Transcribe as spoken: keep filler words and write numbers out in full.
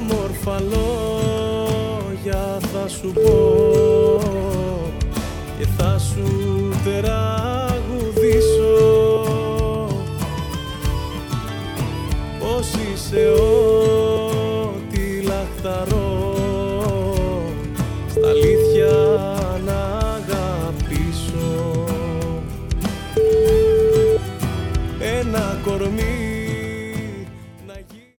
όμορφα λόγια θα σου πω και θα σου τραγουδήσω πως είσαι ό,τι λαχταρώ στα αλήθεια να αγαπήσω. Ένα κορμί